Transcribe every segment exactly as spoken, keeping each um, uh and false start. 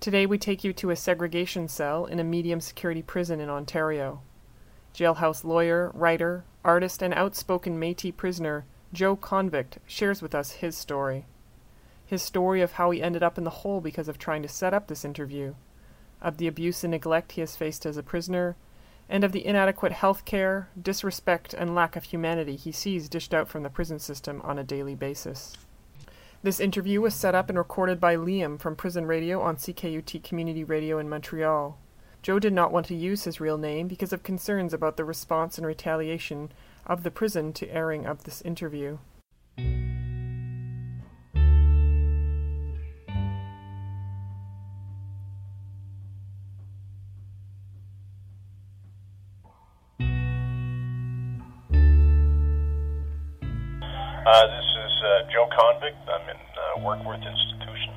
Today we take you to a segregation cell in a medium security prison in Ontario. Jailhouse lawyer, writer, artist, and outspoken Métis prisoner Joe Convict shares with us his story. His story of how he ended up in the hole because of trying to set up this interview, of the abuse and neglect he has faced as a prisoner, and of the inadequate health care, disrespect, and lack of humanity he sees dished out from the prison system on a daily basis. This interview was set up and recorded by Liam from Prison Radio on C K U T Community Radio in Montreal. Joe did not want to use his real name because of concerns about the response and retaliation of the prison to airing of this interview. Uh, this is uh, Joe Convict. I'm in uh, Warkworth Institution.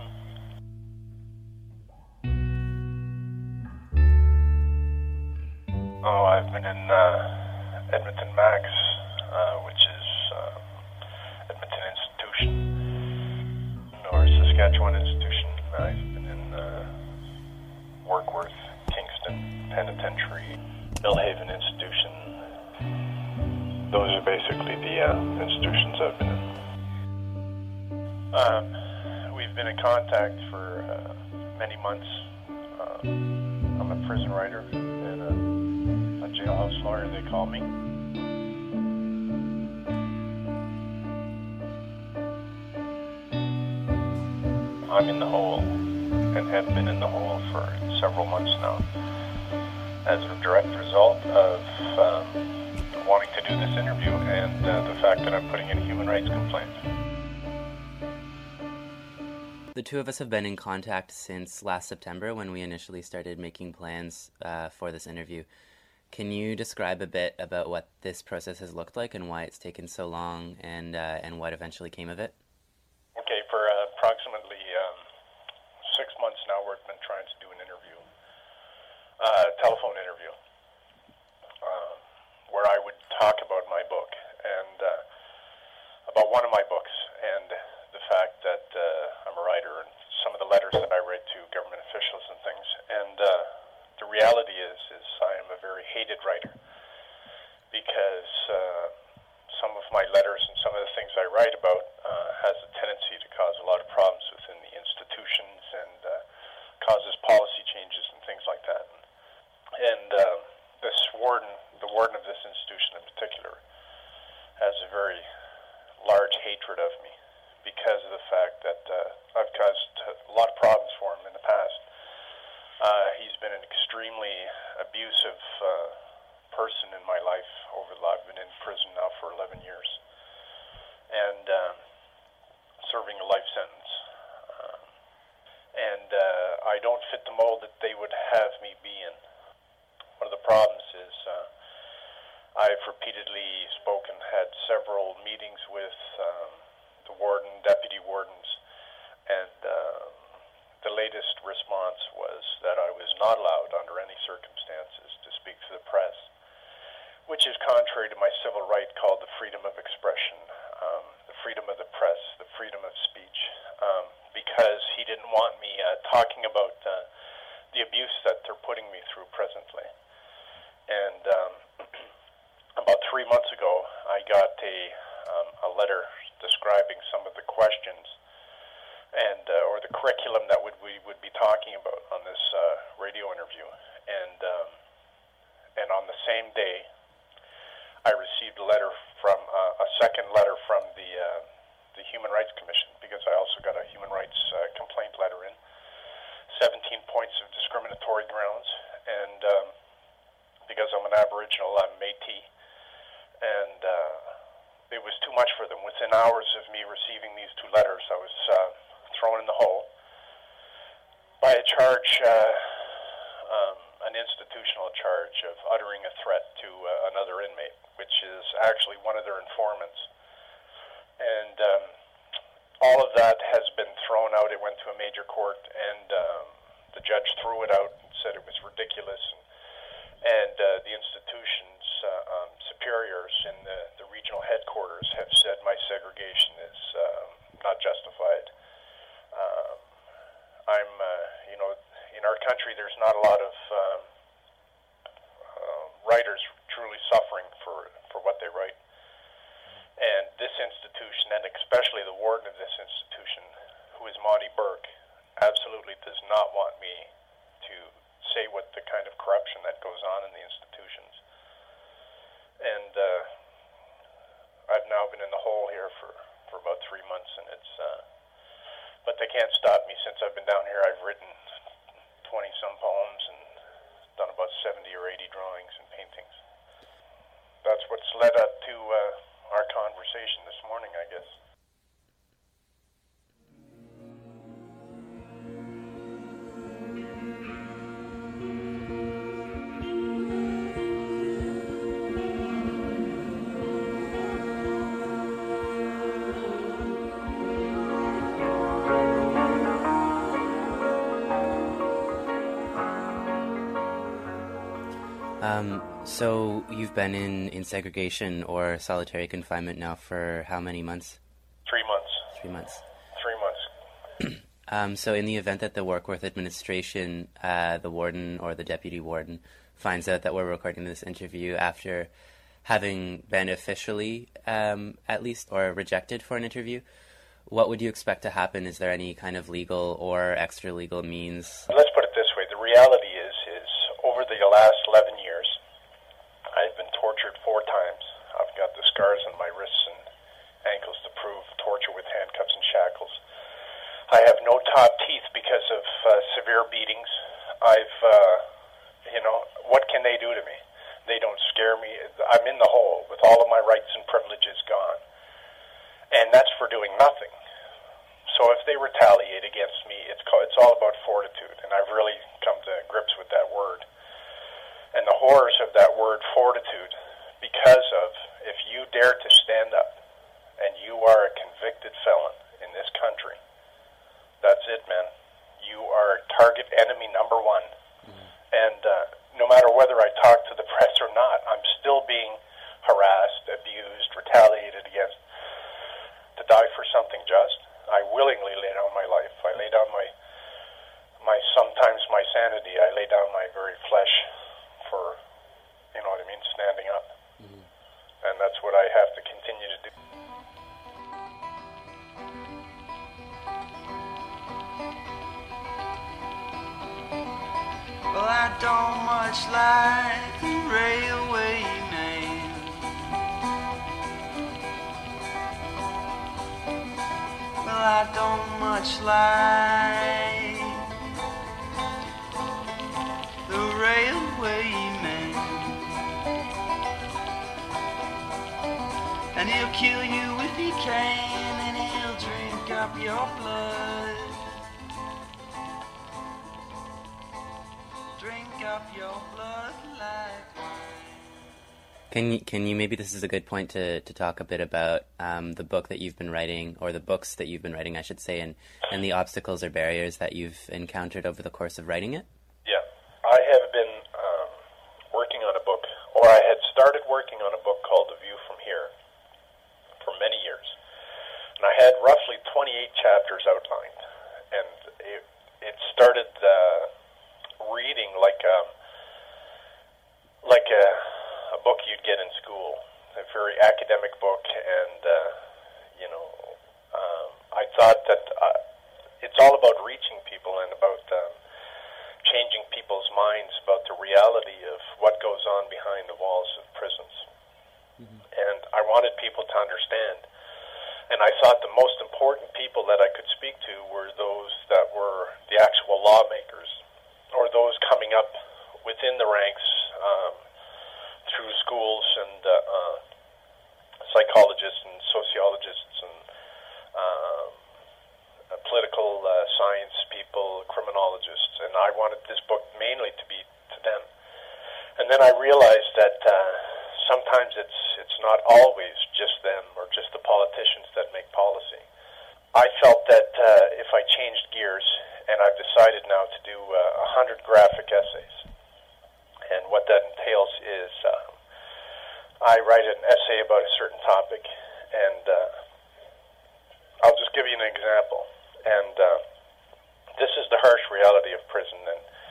Oh, I've been in uh, Edmonton Max, uh, which is uh, Edmonton Institution, or Saskatchewan Institution. I've been in uh, Warkworth, Kingston Penitentiary, Millhaven Institution. Those are basically the uh, institutions I've been in. Um, we've been in contact for uh, many months. Uh, I'm a prison writer and a, a jailhouse lawyer, they call me. I'm in the hole and have been in the hole for several months now as a direct result of um, wanting to do this interview and uh, the fact that I'm putting in a human rights complaint. The two of us have been in contact since last September when we initially started making plans uh, for this interview. Can you describe a bit about what this process has looked like and why it's taken so long and uh, and what eventually came of it? Okay, for uh, approximately um, six months now we've been trying to do an interview, uh, telephone interview. Uh, where I would talk about my book and uh, about one of my books and the fact that uh, I'm a writer and some of the letters that I write to government officials and things. And uh, the reality is, is I am a very hated writer because uh, some of my letters and some of the things I write about uh, has a tendency to cause a lot of problems within the institutions and uh, causes policy changes and things like that. And uh, this warden, the warden of this institution in particular, has a very large hatred of me because of the fact that uh, I've caused a lot of problems for him in the past. Uh, he's been an extremely abusive uh, person in my life. Over the, I've been in prison now for eleven years and uh, serving a life sentence. Uh, and uh, I don't fit the mold that they would have me be in. One of the problems is uh, I've repeatedly spoken, had several meetings with um, the warden, deputy wardens, and uh, the latest response was that I was not allowed under any circumstances to speak to the press, which is contrary to my civil right called the freedom of expression, um, the freedom of the press, the freedom of speech, um, because he didn't want me uh, talking about uh, the abuse that they're putting me through presently. And um, about three months ago, I got a um, a letter describing some of the questions and uh, or the curriculum that would we would be talking about on this uh, radio interview. And um, and on the same day, I received a letter from uh, a second letter from the uh, the Human Rights Commission, because I also got a human rights uh, complaint letter in, seventeen points of discriminatory grounds, and um, because I'm an Aboriginal, I'm Métis, and uh, it was too much for them. Within hours of me receiving these two letters, I was uh, thrown in the hole by a charge, uh, um, an institutional charge of uttering a threat to uh, another inmate, which is actually one of their informants. And um, all of that has been thrown out. It went to a major court, and um, the judge threw it out and said it was ridiculous. And, and uh, the institution's uh, um, superiors in the, the regional headquarters have said my segregation is um, not justified. Um, I'm, uh, you know, country, there's not a lot of um, uh, writers truly suffering for, for what they write. And this institution, and especially the warden of this institution, who is Monty Burke, absolutely does not want me to say what the kind of corruption that goes on in the institutions. And uh, I've now been in the hole here for, for about three months, and it's, uh, but they can't stop me. Since I've been down here, I've written twenty-some poems and done about seventy or eighty drawings and paintings. That's what's led up to uh, our conversation this morning, I guess. Um, so you've been in, in segregation or solitary confinement now for how many months? Three months. Three months. Three months. um, so in the event that the Warkworth administration, uh, the warden or the deputy warden, finds out that we're recording this interview after having been officially, um, at least, or rejected for an interview, what would you expect to happen? Is there any kind of legal or extra-legal means? Let's put it this way. The reality is, is over the last eleven years, I've been tortured four times. I've got the scars on my wrists and ankles to prove torture with handcuffs and shackles. I have no top teeth because of uh, severe beatings. I've, uh, you know, what can they do to me? They don't scare me. I'm in the hole with all of my rights and privileges gone. And that's for doing nothing. So if they retaliate against me, it's called, it's all about fortitude, and I've really come to grips with that word. And the horrors of that word, fortitude, because of if you dare to stand up and you are a convicted felon in this country, that's it, man. You are target enemy number one. Mm-hmm. And uh, no matter whether I talk to the press or not, I'm still being harassed, abused, retaliated against. To die for something just, I willingly lay down my life. I lay down my, my sometimes my sanity. I lay down my very flesh for, you know what I mean, standing up. Mm-hmm. And that's what I have to continue to do. Well, I don't much like the railway man. Well, I don't much like the railway man. And he'll kill you if he can, and he'll drink up your blood. Drink up your blood like wine. Can you, can you, maybe this is a good point to, to talk a bit about um, the book that you've been writing, or the books that you've been writing, I should say, and, and the obstacles or barriers that you've encountered over the course of writing it? Yeah. I have been um, working on a book, or I had started working on a book called The View from Here for many years. And I had roughly twenty-eight chapters outlined. And it, it started uh, reading like a, like a... a book you'd get in school, a very academic book, and, uh, you know, um, I thought that uh, it's all about reaching people and about um, changing people's minds about the reality of what goes on behind the walls of prisons. Mm-hmm. And I wanted people to understand. And I thought the most important people that I could speak to were those that were the actual lawmakers, or those coming up within the ranks, um, through schools and uh, uh, psychologists and sociologists and uh, uh, political uh, science people, criminologists, and I wanted this book mainly to be to them. And then I realized that uh, sometimes it's it's not always just them or just the politicians that make policy. I felt that uh, if I changed gears, and I've decided now to do uh, one hundred graphic essays. And what that entails is uh, I write an essay about a certain topic, and uh, I'll just give you an example. And uh, this is the harsh reality of prison. And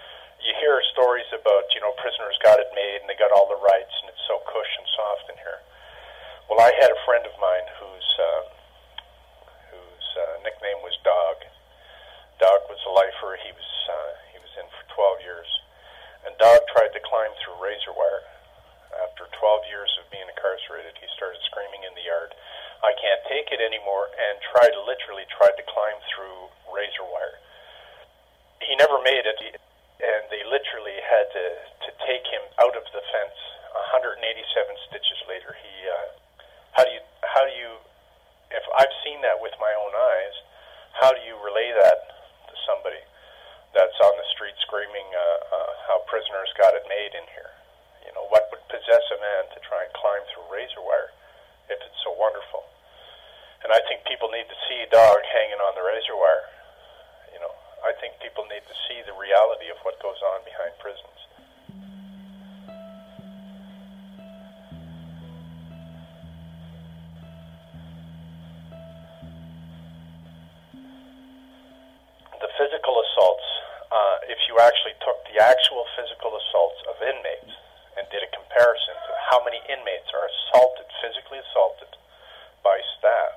you hear stories about, you know, prisoners got it made and they got all the rights and it's so cush and soft in here. Well, I had a friend of mine whose uh, whose uh, nickname was Dog. Dog was a lifer. He was uh, he was in for twelve years, and Dog tried to climb through razor wire. After twelve years of being incarcerated, he started screaming in the yard, "I can't take it anymore," and tried literally tried to climb through razor wire. He never made it, and they literally had to, to take him out of the fence. one hundred eighty-seven stitches later, he. Uh, how do you how do you? If I've seen that with my own eyes, how do you relay that to somebody that's on the street screaming uh, uh, how prisoners got it made in here? You know, what would possess a man to try and climb through razor wire if it's so wonderful? And I think people need to see Dog hanging on the razor wire. You know, I think people need to see the reality of what goes on behind prisons. The physical assaults, uh, if you actually took the actual physical assaults of inmates and did a comparison to how many inmates are assaulted, physically assaulted by staff,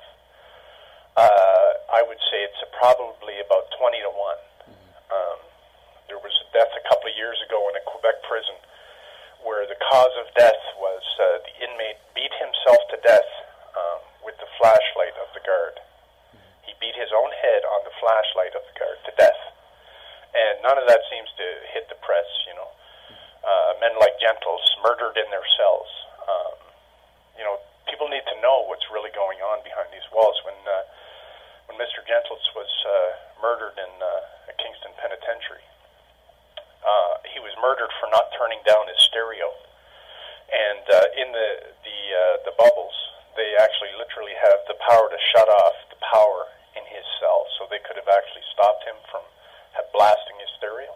uh, I would say it's probably about twenty to one. Um, there was a death a couple of years ago in a Quebec prison where the cause of death was uh, the inmate beat himself to death um, with the flashlight of the guard. He beat his own head on the flashlight of the guard to death. And none of that seems to hit the press, you know. Uh, men like Gentles murdered in their cells. Um, you know, people need to know what's really going on behind these walls. When uh, when Mister Gentles was uh, murdered in uh, a Kingston penitentiary, uh, he was murdered for not turning down his stereo. And uh, in the the uh, the bubbles, they actually literally have the power to shut off the power in his cell, so they could have actually stopped him from blasting his stereo.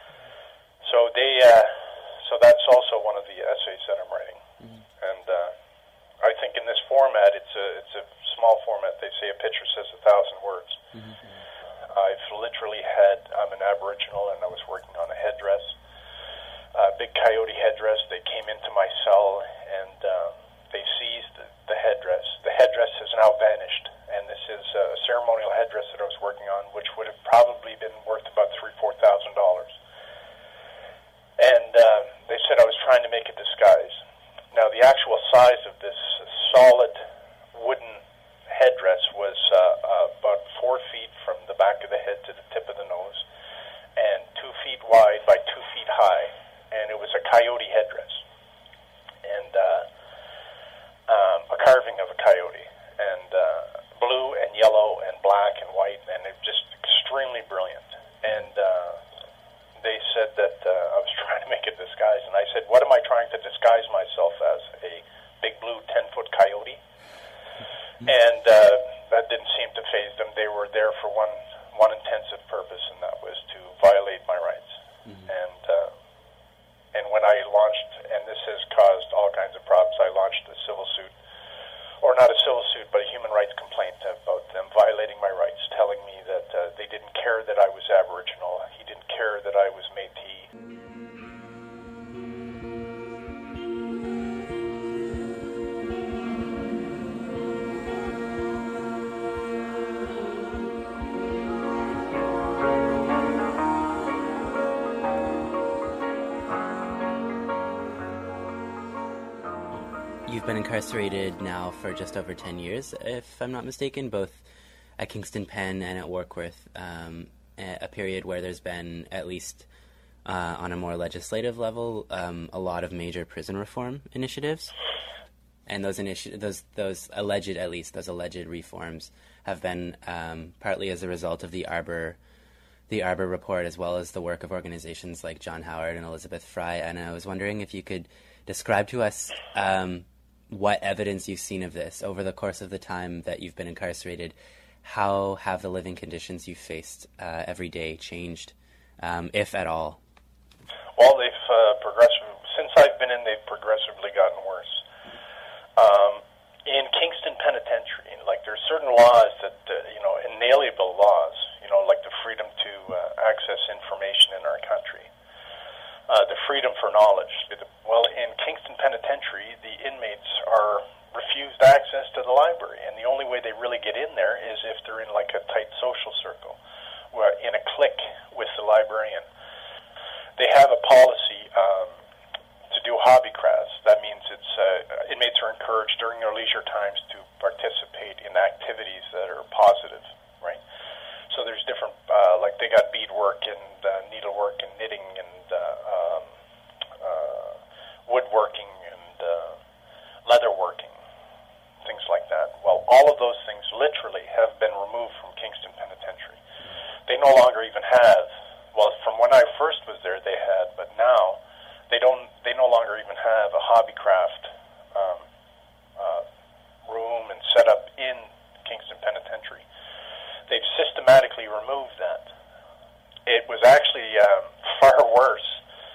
So they, uh, so that's also one of the essays that I'm writing. Mm-hmm. And uh, I think in this format, it's a it's a small format. They say a picture says a thousand words. Mm-hmm. I've literally had. I'm an Aboriginal, and I was working on a headdress, a big coyote headdress. They came into my cell and uh, they seized the, the headdress. The headdress has now vanished. And this is a ceremonial headdress that I was working on, which would have probably been worth about three, four thousand dollars. And uh, they said I was trying to make a disguise. Now, the actual size of this solid wooden headdress was uh, uh, about four feet from the back of the head to the tip of the nose, and two feet wide by two feet high. And it was a coyote headdress, and uh, um, a carving of a coyote, and uh, blue and yellow and black and white, and it just extremely brilliant. And uh, they said that uh, I was trying to make a disguise, and I said, what am I trying to disguise myself as? A big blue ten-foot coyote? And uh, that didn't seem to faze them. They were there for one one intensive purpose, and that was to violate my rights. Mm-hmm. And uh, and when I launched, and this has caused all kinds of problems, I launched a civil suit, or not a civil suit, but a human rights complaint about them violating my rights, telling me that uh, they didn't care that I was Aboriginal, he didn't care that I was Métis. You've been incarcerated now for just over ten years, if I'm not mistaken, both at Kingston Pen and at Warkworth, um, a period where there's been, at least uh, on a more legislative level, um, a lot of major prison reform initiatives. And those initi- those those alleged, at least, those alleged reforms have been um, partly as a result of the Arbor, the Arbor report, as well as the work of organizations like John Howard and Elizabeth Fry. And I was wondering if you could describe to us um, what evidence you've seen of this over the course of the time that you've been incarcerated. How have the living conditions you've faced uh, every day changed, um, if at all? Well, they've uh, progressive since I've been in. They've progressively gotten worse. Um, in Kingston Penitentiary, like there's certain laws that uh, you know, inalienable laws. You know, like the freedom to uh, access information in our country. freedom for knowledge. Well, in Kingston Penitentiary, the inmates are refused access to the library, and the only way they really get in there is if they're in like a tight social circle, where in a clique with the librarian. They have a policy um, to do hobby crafts. That means it's uh, inmates are encouraged during their leisure times to participate in activities that are positive, right? So there's different, uh, like they got beadwork and uh, needlework and knitting and uh, um, uh, woodworking and uh, leatherworking, things like that. Well, all of those things literally have been removed from Kingston Penitentiary. They no longer even have, well, from when I first was there, they had, but now they don't. They no longer even have a hobby craft um, uh, room and set up in Kingston Penitentiary. They've systematically removed that. It was actually um, far worse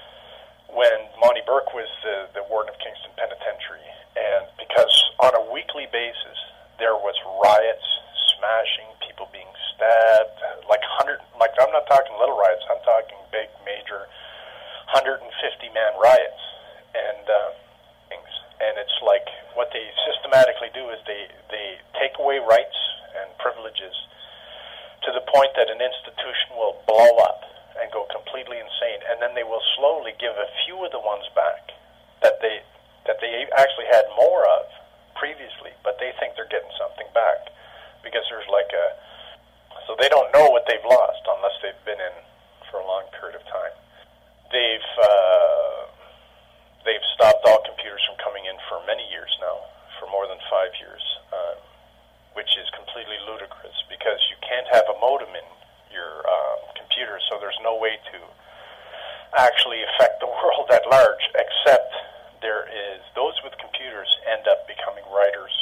when Monty Burke was the, the warden of Kingston Penitentiary, and because on a weekly basis there was riots, smashing, people being stabbed, like hundred. Like I'm not talking little riots. I'm talking big, major, one hundred fifty man riots, and uh, things. And it's like what they systematically do is they they take away rights and privileges to the point that an institution will blow up and go completely insane, and then they will slowly give a few of the ones back that they that they actually had more of previously, but they think they're getting something back because there's like a so they don't know what they've lost unless they've been in for a long period of time. They've uh, they've stopped all computers from coming in for many years now, for more than five years. Uh, which is completely ludicrous because you can't have a modem in your uh, computer, so there's no way to actually affect the world at large, except there is, those with computers end up becoming writers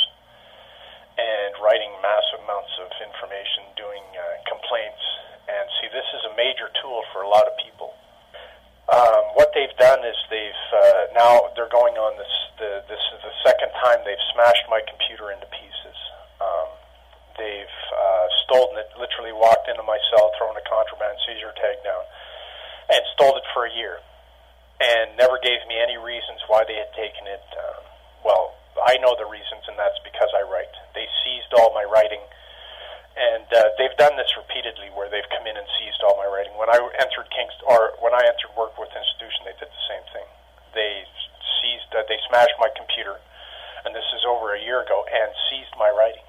and writing massive amounts of information, doing uh, complaints, and see, this is a major tool for a lot of people. Um, what they've done is they've, uh, now they're going on this, the, this is the second time they've smashed my computer into pieces. Um, they've uh, stolen it, literally walked into my cell, thrown a contraband seizure tag down, and stole it for a year, and never gave me any reasons why they had taken it. Uh, well, I know the reasons, and that's because I write. They seized all my writing, and uh, they've done this repeatedly, where they've come in and seized all my writing. When I entered Kingston, or when I entered Workforth Institution, they did the same thing. They seized, uh, they smashed my computer, and this is over a year ago, and seized my writing.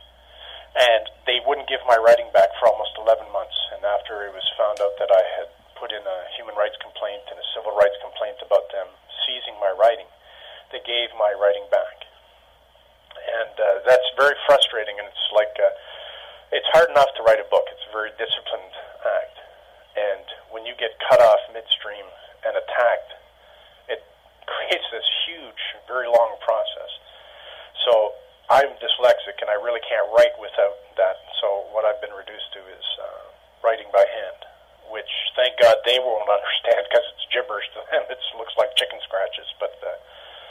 And they wouldn't give my writing back for almost eleven months. And after it was found out that I had put in a human rights complaint and a civil rights complaint about them seizing my writing, they gave my writing back. And uh, that's very frustrating, and it's like, uh, it's hard enough to write a book. It's a very disciplined act. And when you get cut off midstream and attacked, it creates this huge, very long process. So I'm dyslexic, and I really can't write without that. So what I've been reduced to is uh, writing by hand, which, thank God, they won't understand because it's gibberish to them. It looks like chicken scratches. But uh,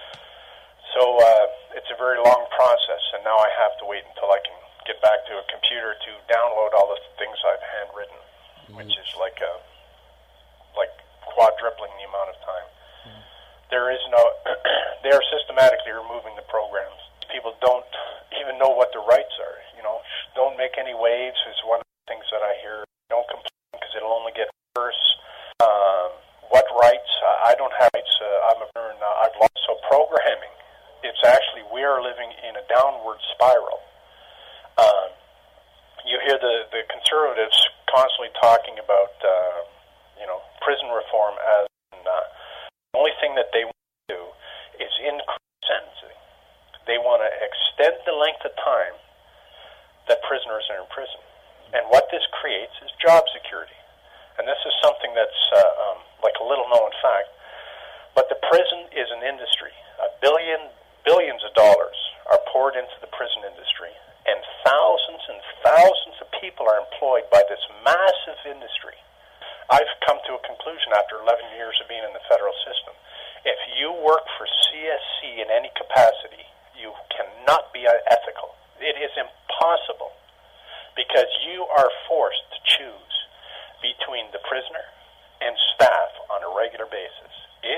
so uh, it's a very long process, and now I have to wait until I can get back to a computer to download all the things I've handwritten, mm-hmm. which is like a, like quadrupling the amount of time. Mm-hmm. There is no, they are systematically removing the programs. People don't even know what the rights are. You know, don't make any waves is one of the things that I hear. Don't complain because it'll only get worse. Um, what rights? I don't have rights. Uh, I'm a uh, I've lost. So programming, it's actually, we are living in a downward spiral. Um, you hear the, the conservatives constantly talking about, uh, you know, prison reform as uh, the only thing that they want to do is increase sentencing. They want to extend the length of time that prisoners are in prison. And what this creates is job security. And this is something that's uh, um, like a little-known fact. But the prison is an industry. A billion, billions of dollars are poured into the prison industry. And thousands and thousands of people are employed by this massive industry. I've come to a conclusion after eleven years of being in the federal system. If you work for C S C in any capacity, you cannot be ethical. It is impossible because you are forced to choose between the prisoner and staff on a regular basis. If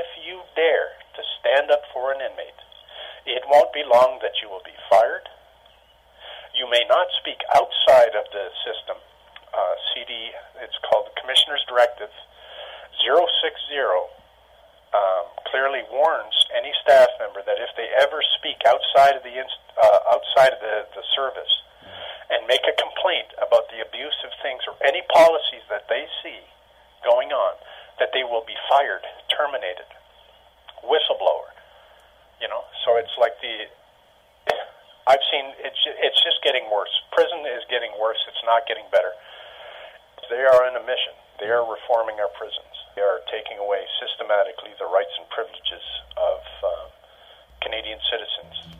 stand up for an inmate, it won't be long that you will be fired. You may not speak outside of the system. Uh, C D, it's called the Commissioner's Directive zero six zero, um, clearly warns any staff member that if they ever speak outside of the inst- uh, outside of the, the service and make a complaint about the abusive things or any policies that they see going on, that they will be fired, terminated, whistleblower. You know, so it's like the. I've seen it's it's just getting worse. Prison is getting worse. It's not getting better. They are on a mission. They are reforming our prisons. They are taking away systematically the rights and privileges of uh, Canadian citizens.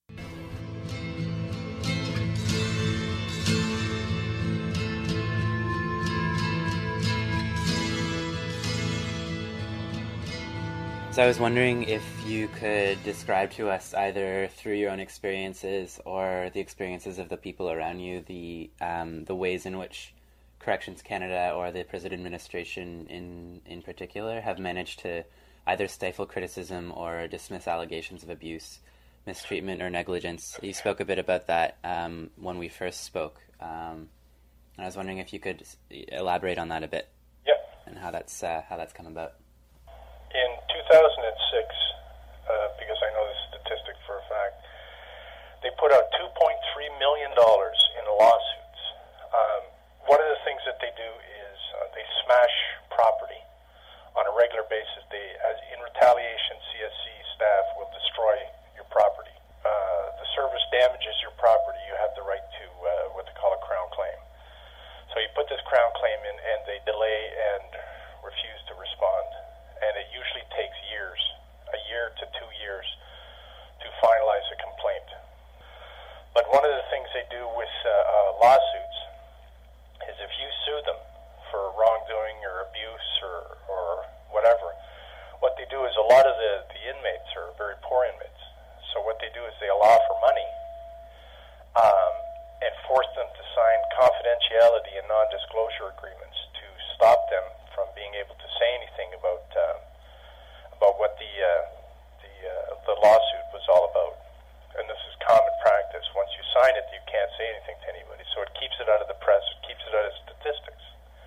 So I was wondering if you could describe to us, either through your own experiences or the experiences of the people around you, the um, the ways in which Corrections Canada or the prison administration in, in particular have managed to either stifle criticism or dismiss allegations of abuse, mistreatment, or negligence. You spoke a bit about that um, when we first spoke. Um, and I was wondering if you could elaborate on that a bit. Yep. And how that's uh, how that's come about. In two thousand six, uh, because I know this statistic for a fact, they put out two point three million dollars in lawsuits. Um, one of the things that they do is uh, they smash property on a regular basis. They, as in retaliation, C S C staff will destroy your property. Uh, the service damages your property. You have the right to uh, what they call a crown claim. So you put this crown claim in, and they delay and refuse to respond. And it usually takes years, a year to two years, to finalize a complaint. But one of the things they do with uh, uh, lawsuits is if you sue them for wrongdoing or abuse or, or whatever, what they do is a lot of the, the inmates are very poor inmates. So what they do is they allow for money um, and force them to sign confidentiality and non-disclosure agreements to stop them from being able to say anything about uh, about what the uh, the uh, the lawsuit was all about. And this is common practice. Once you sign it, you can't say anything to anybody. So it keeps it out of the press. It keeps it out of statistics.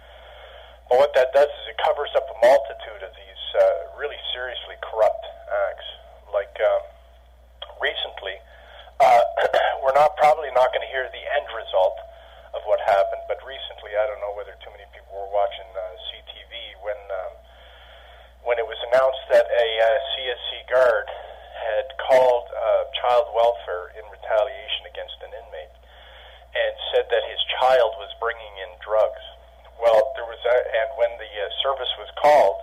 But what that does is it covers up a multitude of these uh, really seriously corrupt acts. Like um, recently, uh, we're not probably not going to hear the end result of what happened. But recently, I don't know whether too many people were watching uh, C T V when um, when it was announced that a uh, C S C guard had called uh, child welfare in retaliation against an inmate and said that his child was bringing in drugs. Well, there was a, and when the uh, service was called,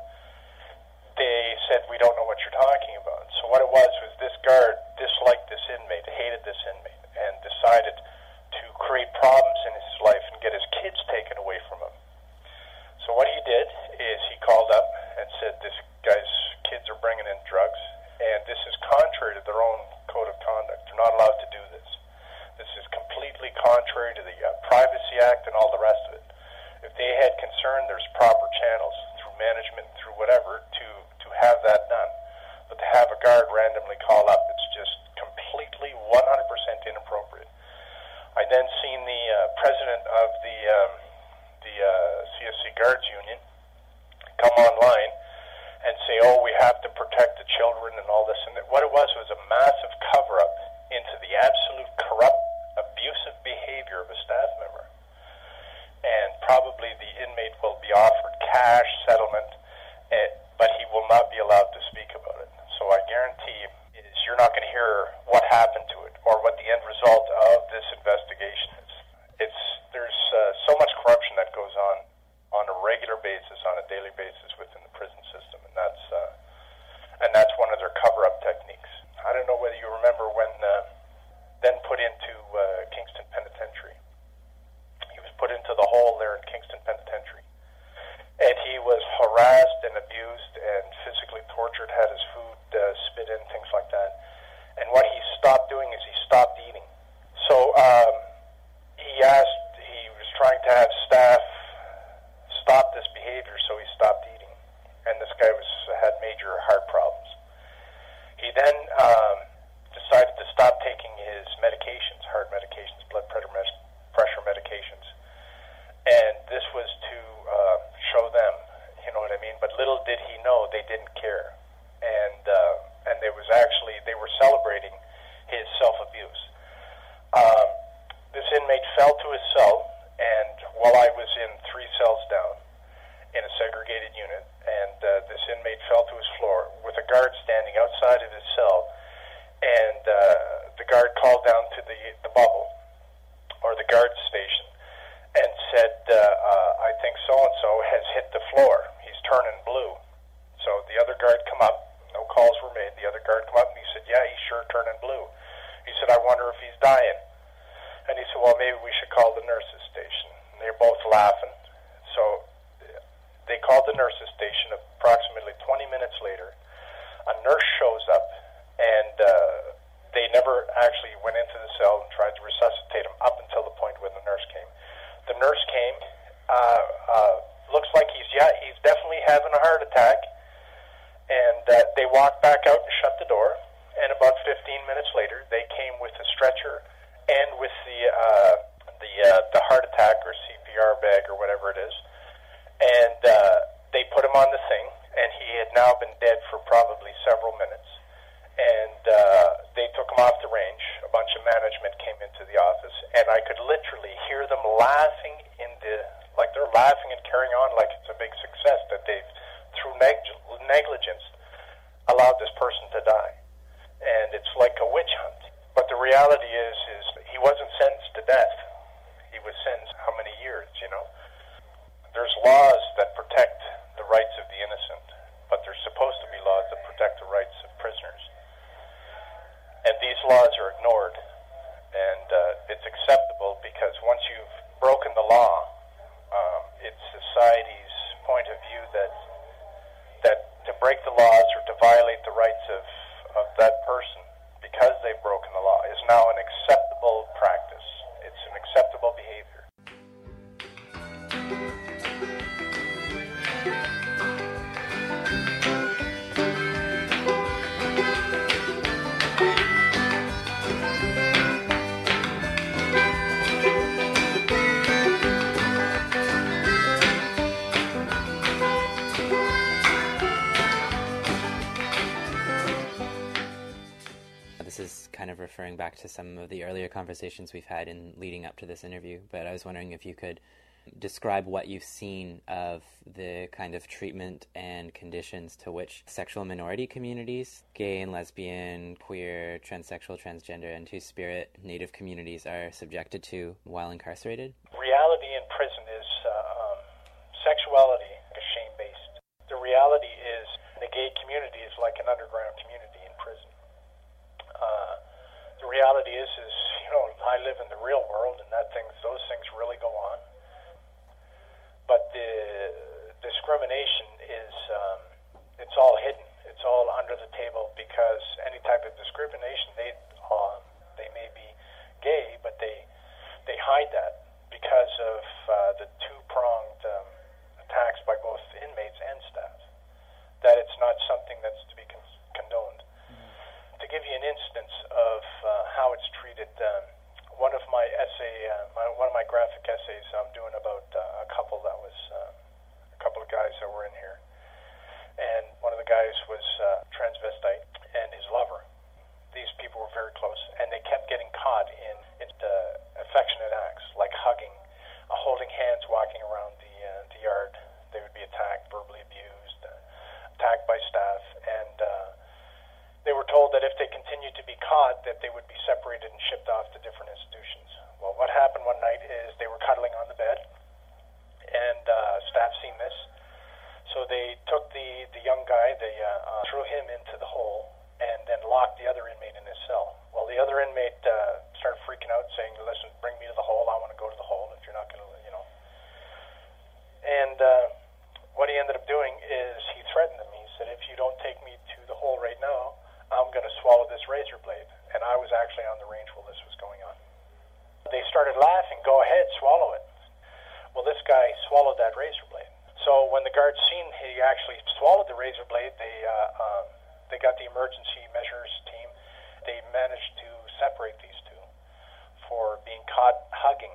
they said, we don't know what you're talking about. So what it was was this guard disliked this inmate, hated this inmate, and decided to create problems in his life and get his kids taken away from him. So what he did is he called up and said, this guy's kids are bringing in drugs, and this is contrary to their own code of conduct. They're not allowed to do this. This is completely contrary to the uh, Privacy Act and all the rest of it. If they had concern, there's proper channels through management, through whatever, to, to have that done. But to have a guard randomly call up, it's just completely one hundred percent inappropriate. I then seen the uh, president of the um, the uh, C S C Guards Union come online and say, oh, we have to protect the children and all this. And what it was was a massive cover-up into the absolute corrupt, abusive behavior of a staff member. And probably the inmate will be offered cash settlement, uh, but he will not be allowed to speak about it. So I guarantee is you're not going to hear what happened to it or what the end result of this investigation is. It's there's uh, so much corruption that goes on on a regular basis, on a daily basis within the prison system, and that's uh, and that's one of their cover-up techniques. I don't know whether you remember when uh, then put into uh, Kingston Penitentiary. He was put into the hole there in Kingston Penitentiary, and he was harassed and abused and physically tortured, had his food uh, spit in, things like that. And what he stopped doing is he stopped eating. So um, he asked, he was trying to have staff stop this behavior, so he stopped eating. And this guy was had major heart problems. He little did he know they didn't care. And uh, and there was actually, they were celebrating his self-abuse. Um, this inmate fell to his cell, and while I was in three cells down in a segregated unit, and uh, this inmate fell to his floor with a guard standing outside of his cell, and uh, the guard called down to the, the bubble, or the guard station, and said, uh, uh, I think so-and-so has hit the floor. He's turning blue. So the other guard come up, no calls were made, the other guard come up, and he said, yeah, he's sure turning blue. He said, I wonder if he's dying. And he said, well, maybe we should call the nurses station. And they're both laughing. So they called the nurses station. Approximately twenty minutes later, a nurse shows up, and uh, they never actually went into the cell and tried to resuscitate him up until the point when the nurse came. The nurse came, uh, uh, looks like he's, yeah, he's definitely having a heart attack. And uh, they walked back out and shut the door. And about fifteen minutes later, they came with a stretcher and with the uh, the uh, the heart attack or C P R bag or whatever it is. And uh, they put him on the thing, and he had now been dead for probably several minutes. And uh, they took him off the range. A bunch of management came into the office, and I could literally hear them laughing in the, like they're laughing and carrying on like it's a big success that they've, through neg- negligence, allowed this person to die. And it's like a witch hunt. But the reality is, is he wasn't sentenced to death. He was sentenced how many years, you know? There's laws that protect the rights of the innocent, but there's supposed to be laws that protect the rights of prisoners. And these laws are ignored. And uh, it's acceptable because once you've broken the law, um, it's society's point of view that that to break the laws or to violate the rights of, of that person because they've broken the law is now an acceptable practice. It's an acceptable behavior. This is kind of referring back to some of the earlier conversations we've had in leading up to this interview, but I was wondering if you could describe what you've seen of the kind of treatment and conditions to which sexual minority communities, gay and lesbian, queer, transsexual, transgender, and two-spirit Native communities are subjected to while incarcerated. Reality in prison is uh, um, sexuality is shame-based. The reality is the gay community is like an underground community in prison. Uh, the reality is, is, you know, I live in the real world, and that things, those things really go on. But the discrimination is, um, it's all hidden. It's all under the table because any type of discrimination, they, uh, they may be gay, but they, they hide that because of uh, the two-pronged um, attacks by both inmates and staff. That it's not something that's to be con- condoned. To give you an instance of uh, how it's treated, um, one of my essay, uh, my, one of my graphic essays, I'm doing about uh, a couple that was, uh, a couple of guys that were in here, and one of the guys was uh, transvestite and his lover. These people were very close, and they kept getting caught in, in uh, affectionate acts, like hugging, uh, holding hands, walking around the uh, the yard. They would be attacked, verbally abused, uh, attacked by staff, and uh, they were told that if they continued to be caught, that they would be separated and shipped off to different institutions. Well, what happened one night is they were cuddling on the bed, and uh, staff seen this. So they took the, the young guy, they uh, uh, threw him into the hole, and then locked the other inmate in his cell. Well, the other inmate uh, started freaking out, saying, listen, bring me to the hole. I want to go to the hole if you're not going to, you know. And uh, what he ended up doing is he threatened them. He said, if you don't take me to the hole right now, I'm going to swallow this razor blade. And I was actually on the range while this was going on. They started laughing, go ahead, swallow it. Well, this guy swallowed that razor blade. So when the guards seen he actually swallowed the razor blade, they uh, um, they got the emergency measures team. They managed to separate these two for being caught hugging.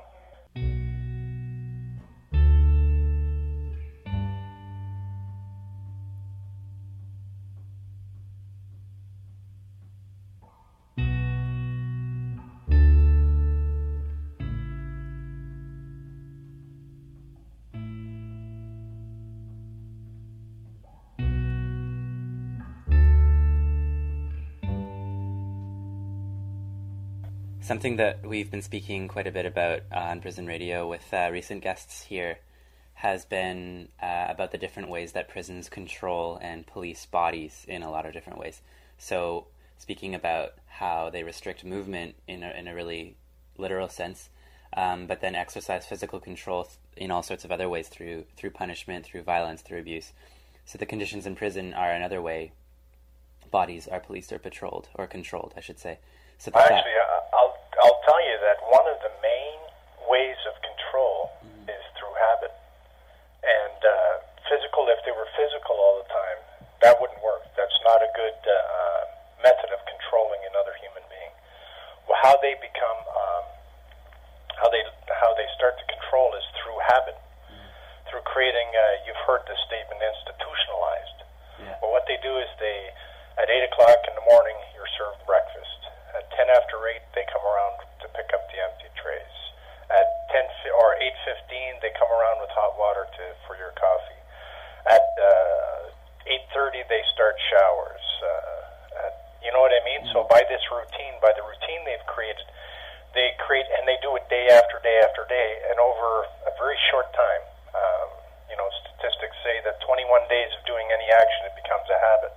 Something that we've been speaking quite a bit about on Prison Radio with uh, recent guests here has been uh, about the different ways that prisons control and police bodies in a lot of different ways. So speaking about how they restrict movement in a, in a really literal sense, um, but then exercise physical control th- in all sorts of other ways through through punishment, through violence, through abuse. So the conditions in prison are another way bodies are policed or patrolled, or controlled, I should say. So that Actually, that, I'll, I'll tell you that one of the main ways of control mm-hmm. is through habit. And uh, physical, if they were physical all the time, that wouldn't work. That's not a good uh, method of controlling another human being. Well, how they become, um, how they how they start to control is through habit, mm-hmm. through creating. Uh, you've heard the statement institutionalized. Yeah. Well, what they do is they, at eight o'clock in the morning, you're served breakfast. At ten after eight, they come around to pick up the empty trays. At ten or eight fifteen, they come around with hot water to for your coffee. At uh, eight thirty, they start showers. Uh, at, you know what I mean? Mm-hmm. So by this routine, by the routine they've created, they create and they do it day after day after day, and over a very short time. Um, you know, statistics say that twenty-one days of doing any action, it becomes a habit.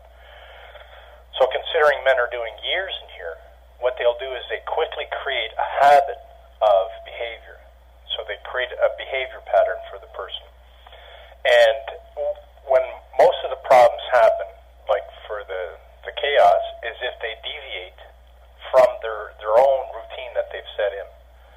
So considering men are doing years in here, what they'll do is they quickly create a habit of behavior. So they create a behavior pattern for the person. And when most of the problems happen, like for the, the chaos, is if they deviate from their, their own routine that they've set in.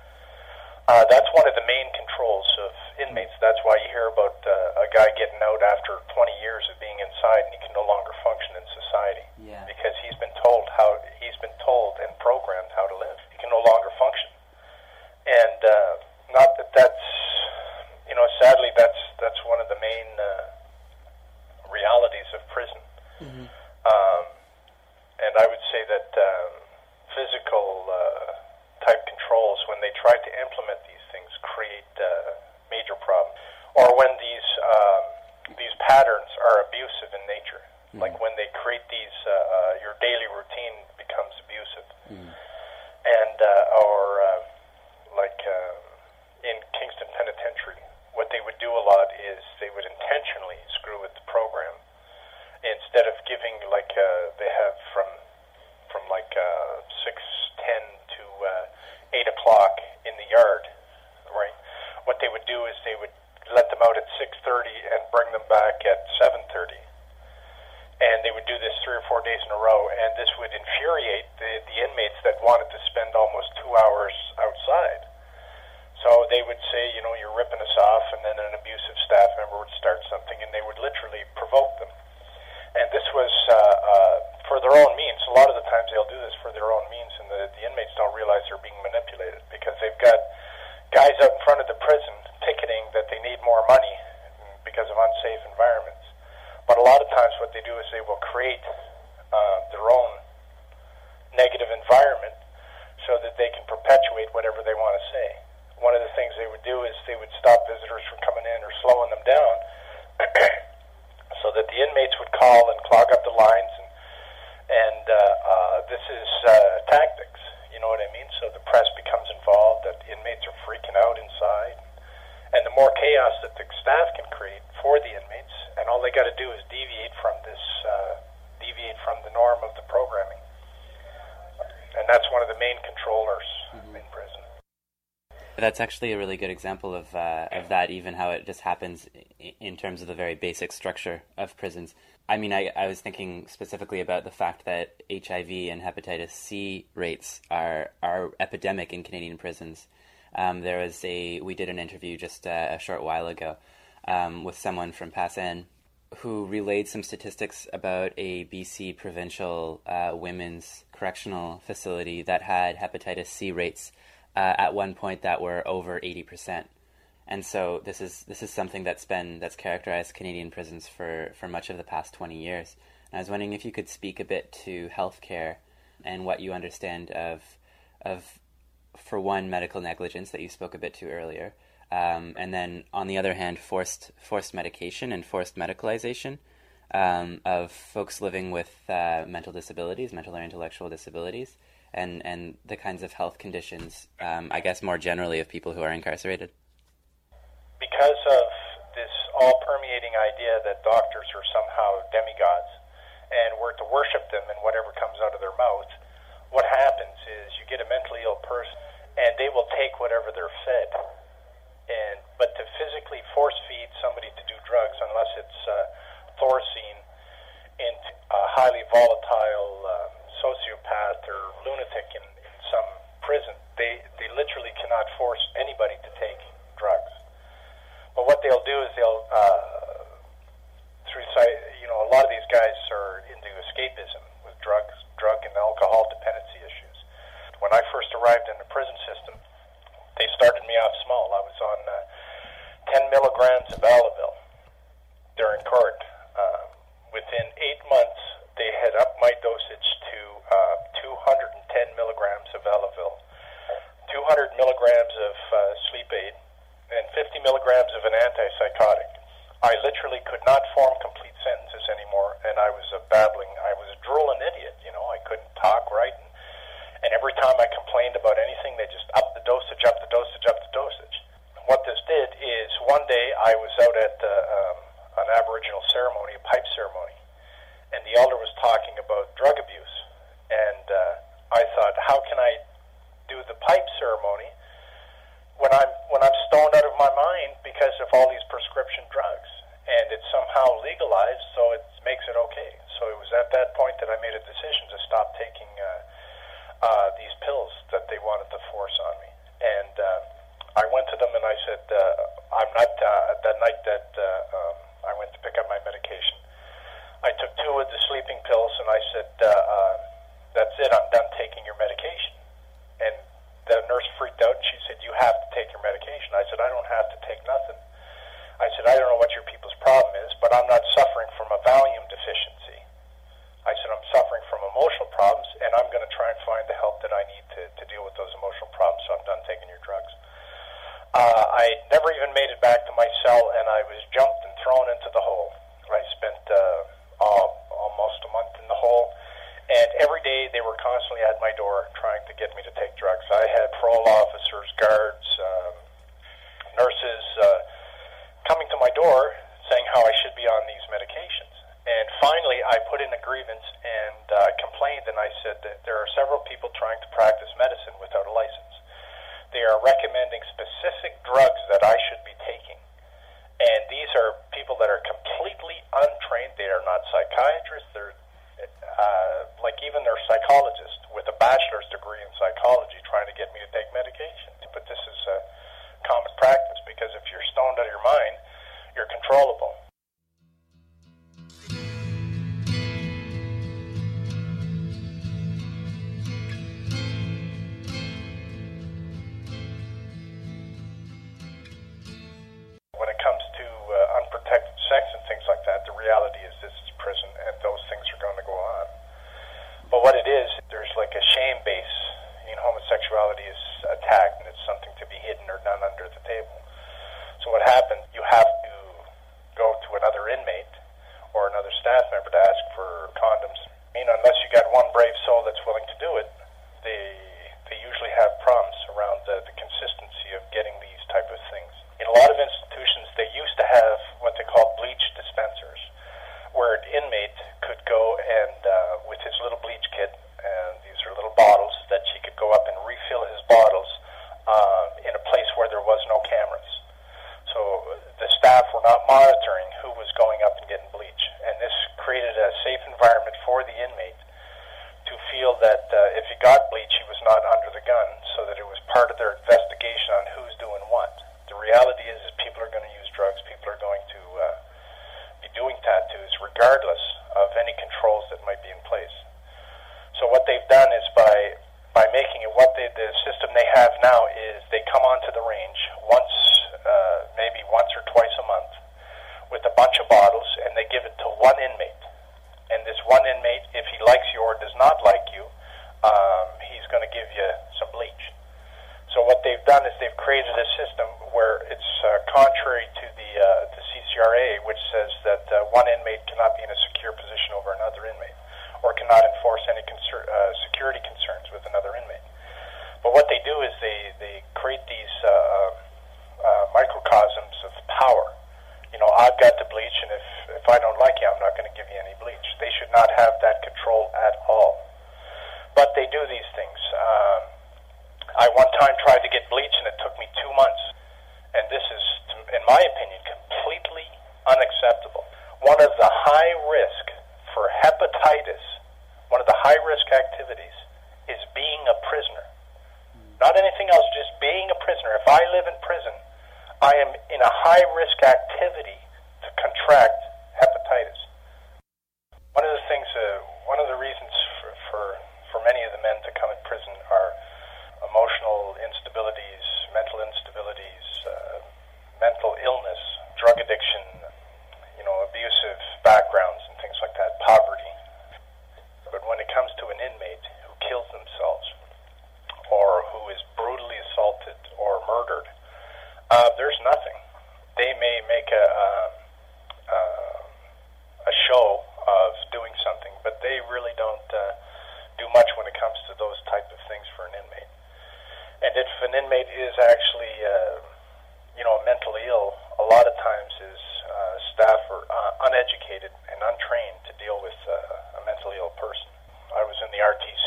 Uh, that's one of the main controls of inmates. That's why you hear about uh, a guy getting out after twenty years of being inside and he can no longer function in society. Yeah. Because he's been told how he's been told and programmed how to live. He can no longer function. And uh, not that that's, you know, sadly that's that's one of the main uh, realities of prison. Mm-hmm. Um, and I would say that um, physical uh, type controls, when they try to implement these things, create uh, major problems. Or when these um, these patterns are abusive in nature, mm-hmm. like when they create these, uh, uh, your daily routine becomes abusive, mm-hmm. and uh, or uh, like uh, in Kingston Penitentiary, what they would do a lot is they would intentionally screw with the program. Instead of giving, like uh, they have from from like uh, six ten to uh, eight o'clock in the yard, right? What they would do is they would let them out at six thirty and bring them back at seven thirty. And they would do this three or four days in a row, and this would infuriate the, the inmates that wanted to spend almost two hours outside. So they would say, you know, you're ripping us off, and then an abusive staff member would start something, and they would literally provoke them. And this was uh, uh, for their own means. A lot of the times they'll do this for their own means, and the, the inmates don't realize they're being manipulated because they've got guys out in front of the prison picketing that they need more money because of unsafe environments. But a lot of times what they do is they will create uh, their own negative environment so that they can perpetuate whatever they want to say. One of the things they would do is they would stop visitors from coming in or slowing them down so that the inmates would call and clog up the lines. And, and uh, uh, this is uh, tactics, you know what I mean? So the press becomes involved, that the inmates are freaking out inside. And the more chaos that the staff can create for the inmates, and all they got to do is deviate from this, uh, deviate from the norm of the programming. And that's one of the main controllers mm-hmm. in prison. That's actually a really good example of uh, of that, even how it just happens in terms of the very basic structure of prisons. I mean, I, I was thinking specifically about the fact that H I V and hepatitis C rates are are epidemic in Canadian prisons. Um, there was a we did an interview just uh, a short while ago um, with someone from Passan who relayed some statistics about a B C provincial uh, women's correctional facility that had hepatitis C rates uh, at one point that were over eighty percent. And so this is this is something that's been that's characterized Canadian prisons for, for much of the past twenty years. And I was wondering if you could speak a bit to healthcare and what you understand of of for one, medical negligence that you spoke a bit to earlier, um, and then on the other hand, forced forced medication and forced medicalization um, of folks living with uh, mental disabilities, mental or intellectual disabilities, and, and the kinds of health conditions, um, I guess more generally, of people who are incarcerated? Because of this all-permeating idea that doctors are somehow demigods and we're to worship them in whatever comes out of their mouth, what happens is you get a mentally ill person and they will take whatever they're fed. And but to physically force feed somebody to do drugs, unless it's uh, Thorazine into a highly volatile um, sociopath or lunatic in, in some prison, they, they literally cannot force anybody to take drugs. But what they'll do is they'll, uh, through, you know, a lot of these guys are into escapism with drugs, drug and alcohol dependency issues. When I first arrived in the prison system, they started me off small. I was on uh, ten milligrams of Advil during court. Uh, within eight months, they had upped my dosage to uh, two hundred ten milligrams of Advil, two hundred milligrams of uh, sleep aid, and fifty milligrams of an antipsychotic. I literally could not form complete sentences anymore, and I was a babbling, I was a drooling idiot, you know, I couldn't talk right, and, and every time I complained about anything, they just upped the dosage, up the dosage, up the dosage. What this did is, one day I was out at uh, um, an Aboriginal ceremony, a pipe ceremony, and the elder was talking about drug abuse, and uh, I thought, how can I do the pipe ceremony when I'm when I'm stoned out of my mind because of all these prescription drugs, and it's somehow legalized, so it makes it okay. So it was at that point that I made a decision to stop taking uh, uh, these pills that they wanted to force on me. And uh, I went to them and I said, uh, I'm not, uh, that night that uh, um, I went to pick up my medication, I took two of the sleeping pills and I said, uh, uh, that's it, I'm done taking your medication. And the nurse freaked out and she said, you have to take your medication. I said, I don't have to take nothing. I said, I don't know what your people's problem is, but I'm not suffering from a Valium deficiency. I said, I'm suffering from emotional problems, and I'm going to try and find the help that I need to, to deal with those emotional problems, so I'm done taking your drugs. Uh, I never even made it back to my cell, and I was jumped and thrown into the hole. I spent uh, all, almost a month in the hole, and every day they were constantly at my door trying to get me to take drugs. I had parole officers, guards, um, nurses uh, coming to my door saying how I should be on these medications. And finally, I put in a grievance and uh, complained, and I said that there are several people trying to practice medicine without a license. They are recommending specific drugs that I should be taking. And these are people that are completely untrained. They are not psychiatrists. They're uh, like even they're psychologists with a bachelor's degree in psychology trying to get me to take medication. But this is a common practice because if you're stoned out of your mind, you're controllable. When it comes to uh, unprotected sex and things like that, the reality is this is prison and those things are going to go on. But what it is, there's like a shame base. You know, homosexuality is attacked and it's something to be hidden or done under the table. So what happens, you have to go to another inmate or another staff member to ask for condoms. I mean, unless you got one brave soul that's willing to do it, they they usually have problems around the, the consistency of getting these type of things. In a lot of institutions, they used to have what they call bleach dispensers, where an inmate could go and, uh, with his little bleach kit, and these are little bottles, that she could go up and refill his bottles uh, in a place where there was no cameras. So the staff were not monitoring who was going up and getting bleach. And this created a safe environment for the inmate to feel that uh, if he got bleach, he was not under the gun, so that it was part of their investigation on who's doing what. The reality is, is people are going to use drugs, people are going to uh, be doing tattoos, regardless of any controls that might be in place. So what they've done is by by making it what they, the system they have now is they come onto the range once, uh, maybe once or twice a month, with a bunch of bottles, and they give it to one inmate. And this one inmate, if he likes you or does not like you, um, he's going to give you some bleach. So what they've done is they've created a system where it's uh, contrary to the uh, the C C R A, which says that uh, one inmate cannot be in a secure position over another inmate, or cannot enforce any concern, uh, security concerns with another not have that control at all. But they do these things. Um, I one time tried to get bleach, and it took me two months. And this is, in my opinion, completely unacceptable. One of the high risk for hepatitis, one of the high risk activities is being a prisoner. Not anything else, just being a prisoner. If I live in prison, I am in a high risk activity to contract hepatitis. One of the things, uh, one of the reasons for, for, for many of the men to come in prison are emotional instabilities, mental instabilities, uh, mental illness, drug addiction, you know, abusive backgrounds and things like that, poverty. But when it comes to an inmate who kills themselves or who is brutally assaulted or murdered, uh, there's nothing. They may make a, uh, uh, a show of doing something, but they really don't uh, do much when it comes to those type of things for an inmate. And if an inmate is actually, uh, you know, mentally ill, a lot of times his uh, staff are uh, uneducated and untrained to deal with uh, a mentally ill person. I was in the R T C,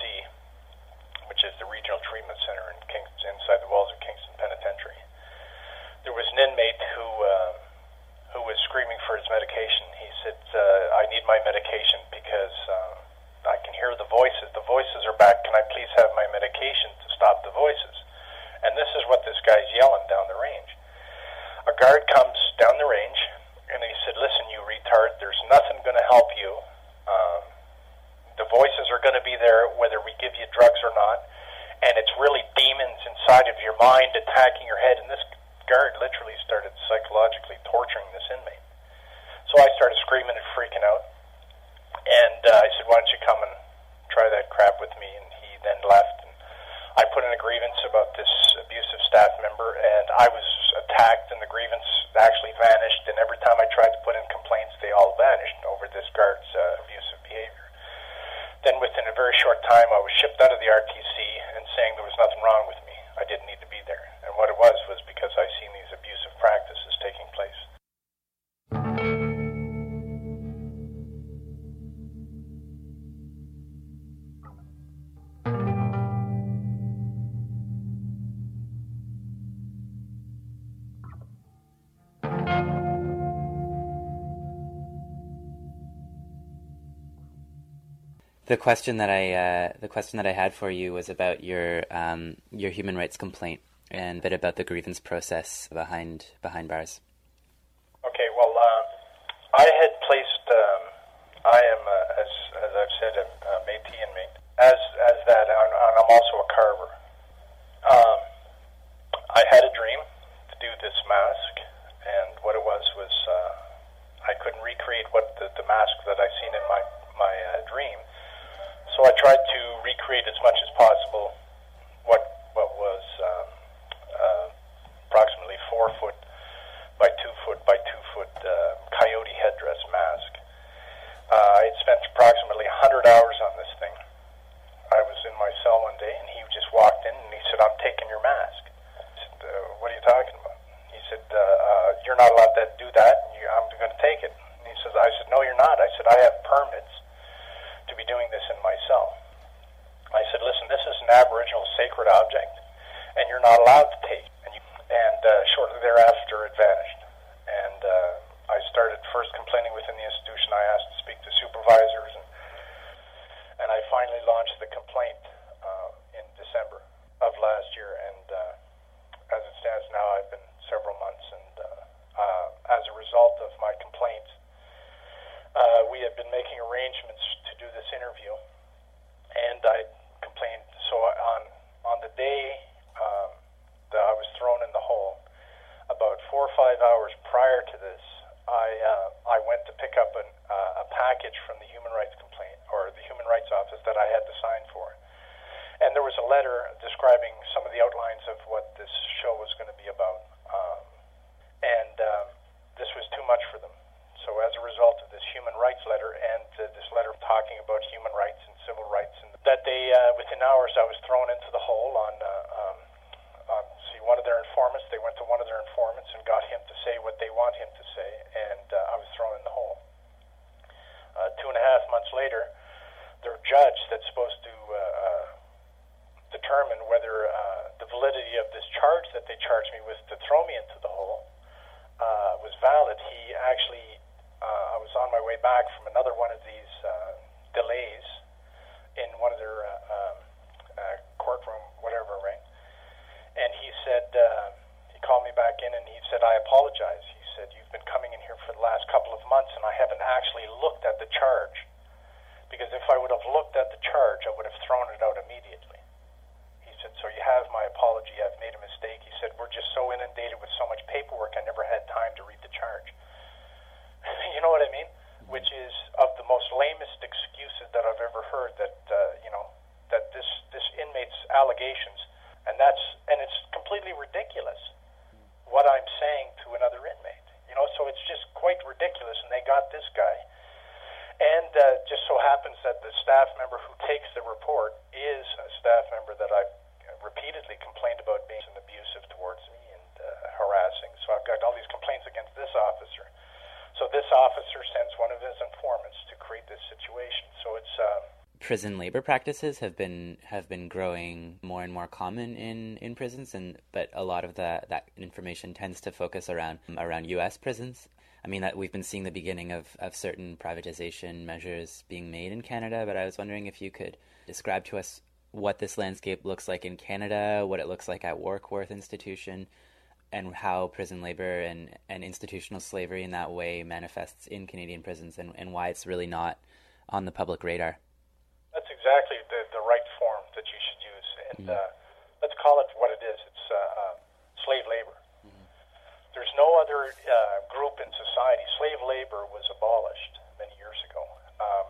which is the Regional Treatment Center in Kingston, inside the walls of Kingston Penitentiary. There was an inmate who uh, who was screaming for his medication. He said, uh, I need my medication because uh, I can hear the voices. The voices are back. Can I please have my medication to stop the voices? And this is what this guy's yelling down the range. A guard comes down the range, and he said, listen, you retard, there's nothing going to help you. Um, the voices are going to be there whether we give you drugs or not, and it's really demons inside of your mind attacking your head. And this guard literally started psychologically torturing this inmate. So I started screaming and freaking out, and uh, I said, why don't you come and try that crap with me? And he then left. And I put in a grievance about this abusive staff member, and I was attacked, and the grievance actually vanished, and every time I tried to put in complaints, they all vanished over this guard's uh, abusive behavior. Then within a very short time, I was shipped out of the R T C and saying there was nothing wrong with me. I didn't need to be there. And what it was was because I seen these abusive practices taking place. The question that I uh, the question that I had for you was about your um, your human rights complaint and a bit about the grievance process behind behind bars. Okay, well, uh, I had placed. Um, I am, uh, as as I've said, a, a Métis inmate. As as that, and I'm also a carver. Um, I had a dream to do this mask, and what it was was uh, I couldn't recreate what the, the mask that I seen in my my uh, dream. So I tried to recreate as much as possible what what was um, uh, approximately four foot by two foot by two foot uh, coyote headdress mask. Uh, I had spent approximately one hundred hours on this thing. I was in my cell one day, and he just walked in, and he said, I'm taking your mask. I said, uh, what are you talking about? He said, uh, uh, you're not allowed to do that. You, I'm going to take it. And he says, I said, no, you're not. I said, I have permits to be doing this in my cell. I said, listen, this is an Aboriginal sacred object, and you're not allowed to take it. And, you, and uh, shortly thereafter, it vanished. And uh, I started first complaining within the institution. I asked to speak to supervisors, and, and I finally launched the complaint uh, in December of last year. And uh, as it stands now, I've been several months, and uh, uh, as a result of my complaint, Uh, we have been making arrangements to do this interview, and I complained. So on on the day um, that I was thrown in the hole, about four or five hours prior to this, I uh, I went to pick up an, uh, a package from the Human Rights Complaint or the Human Rights Office that I had to sign for, and there was a letter describing some of the outlines of what this show was going to be about, um, and um, this was too much for them. So as a result of this human rights letter and uh, this letter talking about human rights and civil rights, and that they, uh, within hours, I was thrown into the hole on, uh, um, on, see, one of their informants. They went to one of their informants and got him to say what they want him to say, and uh, I was thrown in the hole. Uh, two and a half months later, later, their judge that's supposed to uh, uh, determine whether uh, the validity of this charge that they charged me with to throw me into the hole uh, was valid. He actually, uh, I was on my way back from another one of these uh, delays in one of their uh, um, uh, courtroom, whatever, right? And he said, uh, he called me back in and he said, I apologize. He said, you've been coming in here for the last couple of months and I haven't actually looked at the charge. Because if I would have looked at the charge, I would have thrown it out immediately. He said, so you have my apology, I've made a mistake. He said, we're just so inundated with so much paperwork, I never had time to read the charge. You know what I mean? Which is of the most lamest excuses that I've ever heard, that, uh, you know, that this, this inmate's allegations, and that's, and it's completely ridiculous what I'm saying to another inmate. You know, so it's just quite ridiculous, and they got this guy. And uh, just so happens that the staff member who takes the report is a staff member that I've repeatedly complained about being abusive towards me and uh, harassing. So I've got all these complaints against this officer. So this officer sends one of his informants to create this situation. So it's... Uh, Prison labor practices have been have been growing more and more common in, in prisons, and but a lot of the, that information tends to focus around around U S prisons. I mean, that we've been seeing the beginning of, of certain privatization measures being made in Canada, but I was wondering if you could describe to us what this landscape looks like in Canada, what it looks like at Warkworth Institution, and how prison labor and, and institutional slavery in that way manifests in Canadian prisons, and, and why it's really not on the public radar. That's exactly the, the right form that you should use. And mm-hmm. uh, let's call it what it is. It's uh, uh, slave labor. There's no other uh, group in society. Slave labor was abolished many years ago. Um,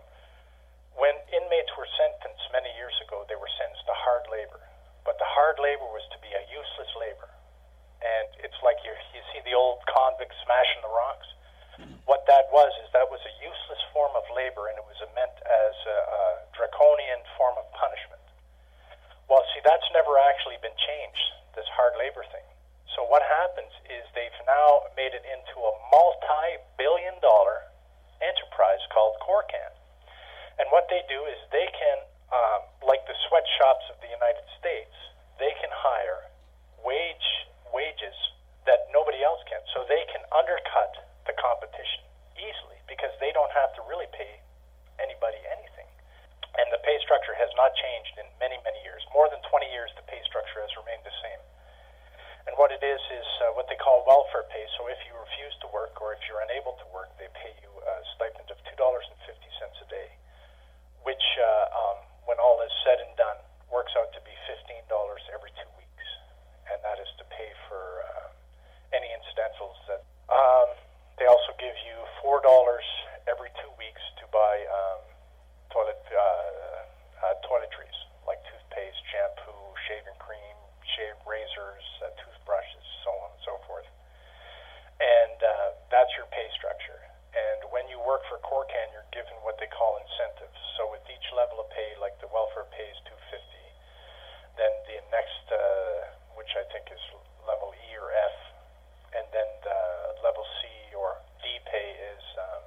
when inmates were sentenced many years ago, they were sentenced to hard labor. But the hard labor was to be a useless labor. And it's like you you see the old convicts smashing the rocks. What that was is that was a useless form of labor, and it was meant as a, a draconian form of punishment. Well, see, that's never actually been changed, this hard labor thing. So what happens is they've now made it into a multi-billion dollar enterprise called Corcan. And what they do is they can, um, like the sweatshops of the United States, they can hire wage wages that nobody else can. So they can undercut the competition easily because they don't have to really pay anybody anything. And the pay structure has not changed in many, many years. More than twenty years, the pay structure has remained the same. And what it is is uh, what they call welfare pay. So if you refuse to work or if you're unable to work, they pay you a stipend of two dollars and fifty cents a day, which, uh, um, when all is said and done, works out to be fifteen dollars every two weeks. And that is to pay for uh, any incidentals. That um, They also give you four dollars every two weeks to buy um, toilet uh, uh, toiletries, like toothpaste, shampoo, shaving cream, shave razors, uh, toothbrushes, so on and so forth. And uh, that's your pay structure. And when you work for Corcan, you're given what they call incentives. So with each level of pay, like the welfare pay is two hundred fifty dollars, then the next, uh, which I think is level E or F, and then the level C or D pay is um,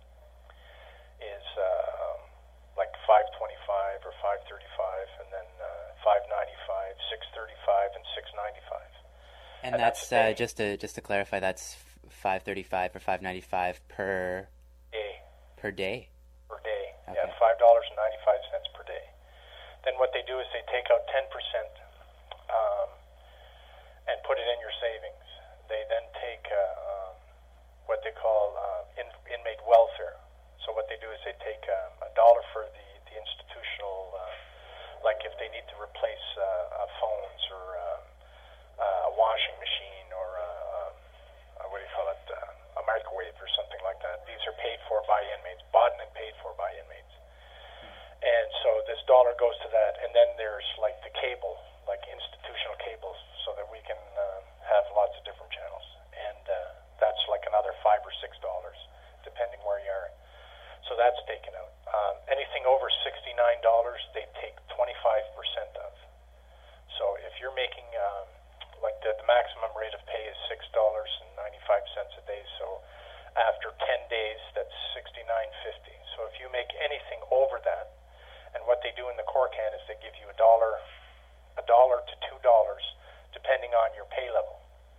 is uh, like five twenty-five or five thirty-five, and then uh, five ninety-five, six thirty-five, and six ninety-five. And, and that's, that's uh, just to just to clarify, that's five thirty-five or five ninety-five per day. Per day. Per day. Okay. Yeah, five dollars and ninety-five cents per day. Then what they do is they take out ten percent um, and put it in your savings. They then take uh, um, what they call uh, in, inmate welfare. So what they do is they take um, a dollar for the, the institutional, uh, like if they need to replace uh, uh, phones or um, uh, a washing machine or uh, uh, what do you call it, uh, a microwave or something like that. These are paid for by inmates, bought and paid for by inmates. And so this dollar goes to that, and then there's like the cable, like institutional cables, so that we can uh, have lots of different channels. And uh, that's like another five or six dollars, depending where you are. So that's taken out. Um, anything over sixty-nine dollars, they take twenty-five percent of. So if you're making, um, like the, the maximum rate of pay is six dollars and ninety-five cents a day, so after ten days, that's sixty-nine fifty. So if you make anything over that, and what they do in the Corcan is they give you a dollar, a dollar to two dollars, depending on your pay level.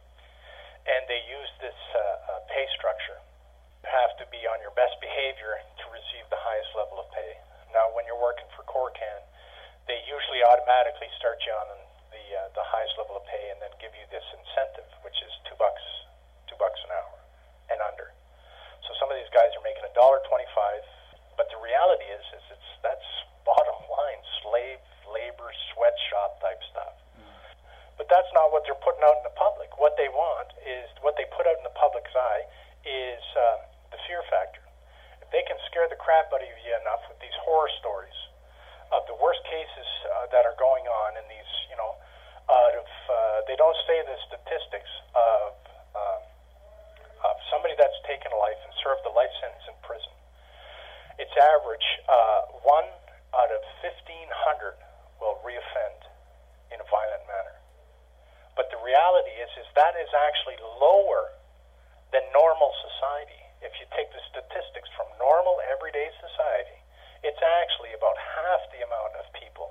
And they use this uh, uh, pay structure. You have to be on your best behavior to receive the highest level of pay. Now, when you're working for Corcan, they usually automatically start you on the uh, the highest level of pay, and then give you this incentive, which is two bucks, two bucks an hour, and under. So some of these guys are making a dollar twenty-five, but the reality is, is it's that's bottom line slave labor sweatshop type stuff. Mm. But that's not what they're putting out in the public. What they want is what they put out in the public's eye is uh, the fear factor. If they can scare the crap out of you enough with these horror stories of the worst cases uh, that are going on, and these, you know, out of uh, they don't say the statistics of um, of somebody that's taken a life and served a life sentence in prison. It's average uh, one out of fifteen hundred will reoffend in a violent manner. But the reality is, is that is actually lower than normal society. If you take the statistics from normal everyday society, it's actually about half the amount of people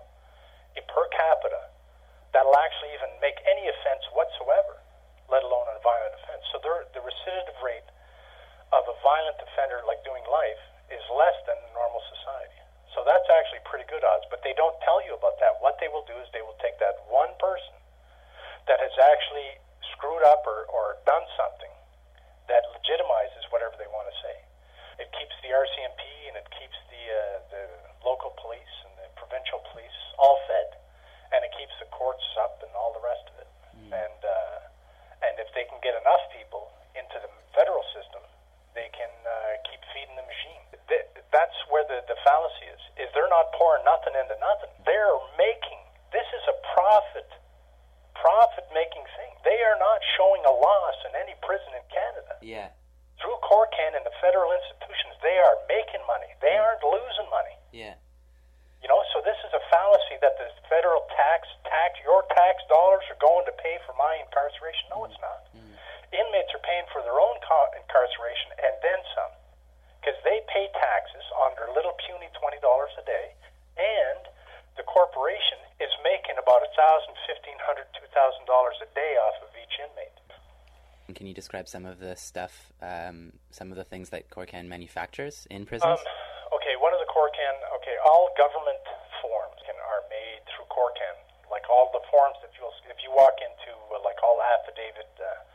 per capita that'll actually even make any offense whatsoever, let alone a violent offense. So the recidivism rate of a violent offender like doing life is less than normal society. So that's actually pretty good odds, but they don't tell you about that. What they will do is they will take that one person that has actually screwed up or, or done something that legitimizes whatever they want to say. It keeps the R C M P and it keeps the uh, the local police and the provincial police all fed, and it keeps the courts up and all the rest of it. Mm. And uh, and if they can get enough people into the federal system, they can uh, keep feeding the machine. Th- that's where the, the fallacy is. Is they're not pouring nothing into nothing. They're making, this is a profit, profit-making thing. They are not showing a loss in any prison in Canada. Yeah. Through Corcan and the federal institutions, they are making money. They aren't losing money. Yeah. You know, so this is a fallacy that the federal tax, tax, your tax dollars are going to pay for my incarceration. No, it's not. Mm. Inmates are paying for their own co- incarceration and then some, because they pay taxes on their little puny twenty dollars a day, and the corporation is making about one thousand dollars, fifteen hundred dollars, two thousand dollars a day off of each inmate. Can you describe some of the stuff, um, some of the things that Corcan manufactures in prisons? Um, okay, one of the Corcan, okay, all government forms can, are made through Corcan. Like all the forms that you'll, if you walk into, uh, like all affidavit uh,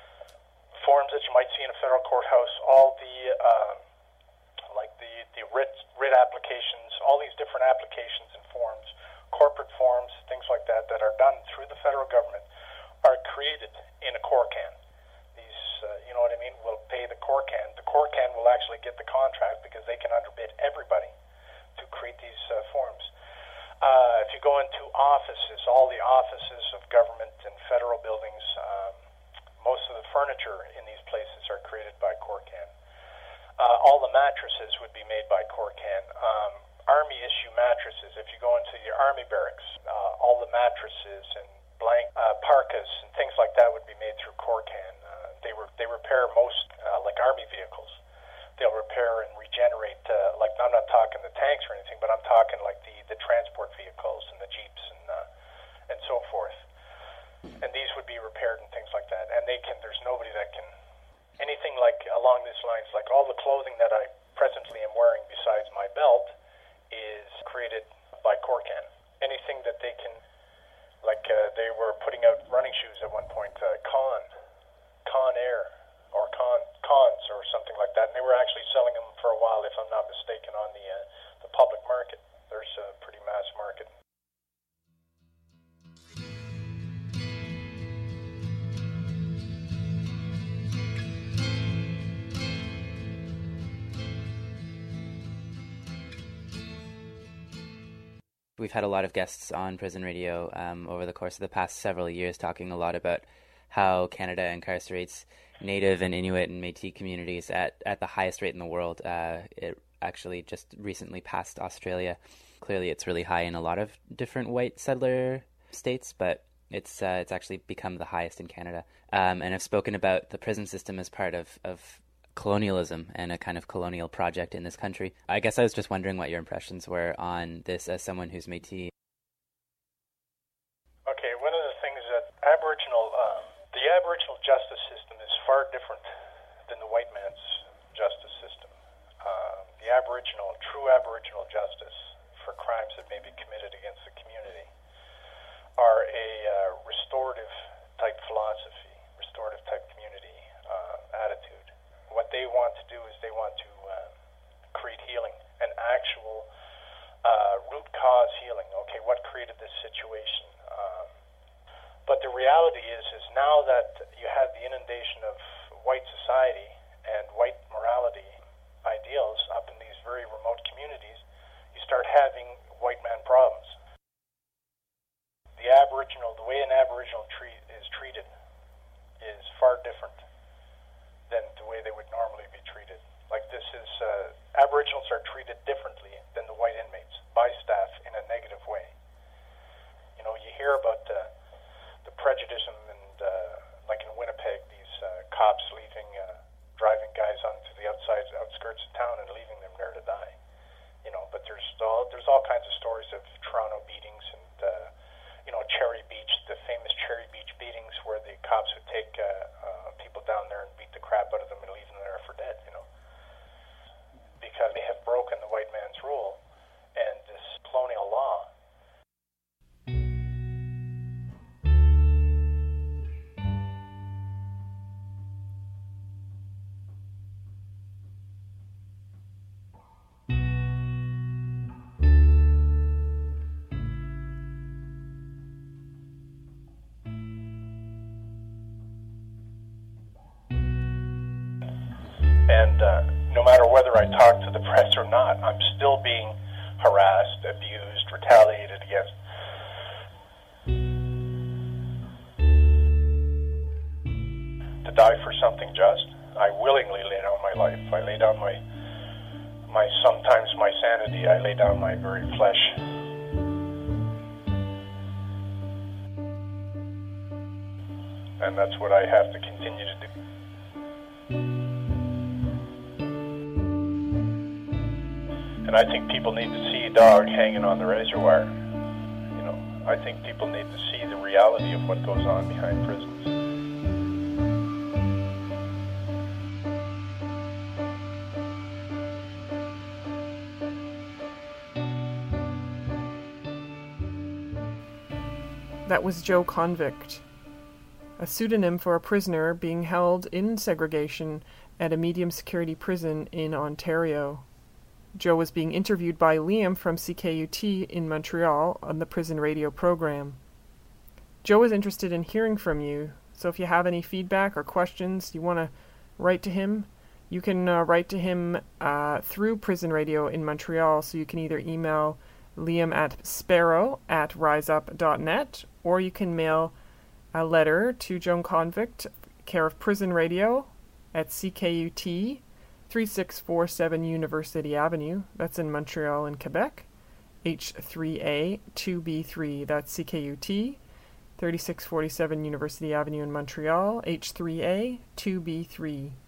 forms that you might see in a federal courthouse, all the, uh, like the, the writ, writ applications, all these different applications and forms, corporate forms, things like that, that are done through the federal government, are created in a Corcan. These, uh, you know what I mean, will pay the Corcan. The Corcan will actually get the contract because they can underbid everybody to create these uh, forms. Uh, if you go into offices, all the offices of government and federal buildings, um, most of the furniture in these places are created by Corcan. Uh, all the mattresses would be made by Corcan. Um, Army issue mattresses. If you go into your Army barracks, uh, all the mattresses and blank uh, parkas and things like that would be made through Corcan. Uh, they re- they repair most uh, like Army vehicles. They'll repair and regenerate. Uh, like I'm not talking the tanks or anything, but I'm talking like the, the transport vehicles and the jeeps and uh, and so forth. And these would be repaired and things like that. And they can. There's nobody that can anything like along these lines. Like all the clothing that I presently am wearing besides my belt is created by Corcan. Anything that they can. Like uh, they were putting out running shoes at one point, uh, Con, Con Air, or Con Cons, or something like that. And they were actually selling them for a while, if I'm not mistaken, on the uh, the public market. There's a pretty mass market. We've had a lot of guests on Prison Radio um, over the course of the past several years talking a lot about how Canada incarcerates Native and Inuit and Métis communities at, at the highest rate in the world. Uh, it actually just recently passed Australia. Clearly it's really high in a lot of different white settler states, but it's uh, it's actually become the highest in Canada. Um, and I've spoken about the prison system as part of, of colonialism and a kind of colonial project in this country. I guess I was just wondering what your impressions were on this as someone who's Métis. Okay, one of the things that Aboriginal, uh, the Aboriginal justice system is far different than the white man's justice system. Uh, the Aboriginal, true Aboriginal justice for crimes that may be committed against the community are a uh, restorative type philosophy, restorative type community uh, attitude. What they want to do is they want to uh, create healing, an actual uh, root cause healing. Okay, what created this situation? Um, but the reality is, is now that you have the inundation of white society and white morality ideals up in these very remote communities, you start having white man problems. The Aboriginal, the way an Aboriginal treat is treated is far different than the way they would normally be treated. Like this is, uh, Aboriginals are treated differently than the white inmates by staff in a negative way. You know, you hear about uh, the prejudice and, uh, like in Winnipeg, these uh, cops leaving, uh, driving guys onto the outside outskirts of town and leaving them there to die. You know, but there's all there's all kinds of stories of Toronto beatings and uh, you know, Cherry Beach, the famous Cherry Beach beatings, where the cops would take uh, uh, people down there and beat the crap out of them and leave them there for dead. You know, because they have broken the white man's rule and this colonial law. And uh, no matter whether I talk to the press or not, I'm still being harassed, abused, retaliated against. To die for something just, I willingly lay down my life. I lay down my, my sometimes my sanity. I lay down my very flesh. And that's what I have to continue to do. And I think people need to see a dog hanging on the razor wire. You know, I think people need to see the reality of what goes on behind prisons. That was Joe Convict, a pseudonym for a prisoner being held in segregation at a medium security prison in Ontario. Joe was being interviewed by Liam from C K U T in Montreal on the Prison Radio program. Joe is interested in hearing from you, so if you have any feedback or questions you want to write to him, you can uh, write to him uh, through Prison Radio in Montreal, so you can either email Liam at sparrow at riseup dot net, or you can mail a letter to Joe Convict, care of Prison Radio at C K U T, thirty-six forty-seven University Avenue, that's in Montreal in Quebec, H three A two B three, that's C K U T, thirty-six forty-seven University Avenue in Montreal, H three A two B three.